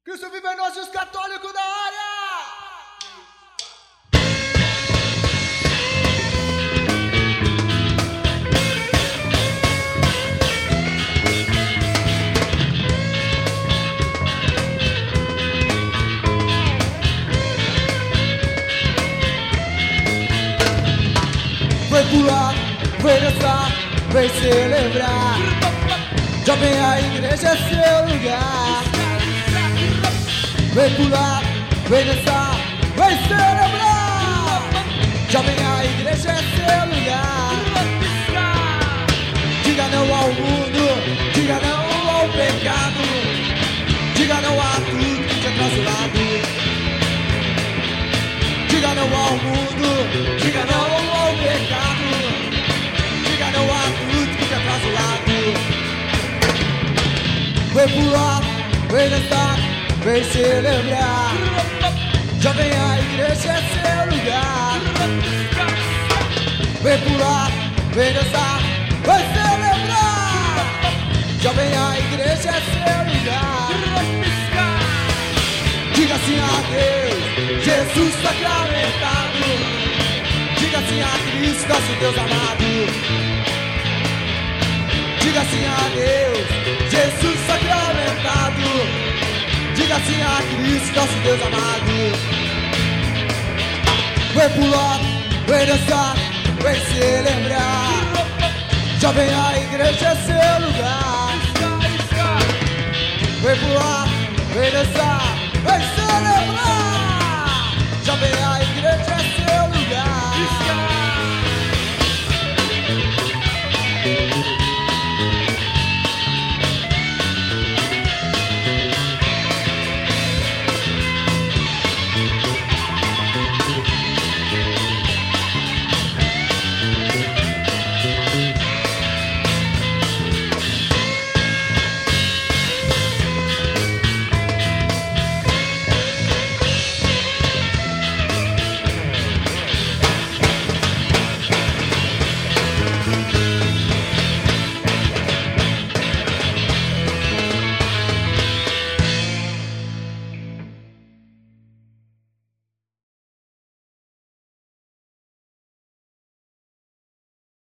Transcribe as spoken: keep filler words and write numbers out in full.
Cristo vive em nós e os católicos da área! Vem pular, vem dançar, vem celebrar. Já vem a igreja, é seu lugar. Vem pular, vem dançar, vem celebrar. Já vem a igreja, é seu lugar. Diga não ao mundo, diga não ao pecado. Diga não a tudo que te traz o lado. Diga não ao mundo, diga não ao pecado. Diga não a tudo que te traz o lado. Vem pular, vem dançar, vem celebrar. Já vem a igreja, é seu lugar. Vem pular, vem dançar, vem celebrar. Já vem a igreja, é seu lugar. Diga sim a Deus, Jesus sacramentado. Diga sim a Cristo, nosso Deus amado. Diga sim a Deus, Jesus sacramentado. Diga sim a Cristo, nosso Deus amado. Vem pular, vem dançar, vem celebrar. Já vem a igreja, é seu lugar. Vem pular, vem dançar, vem celebrar.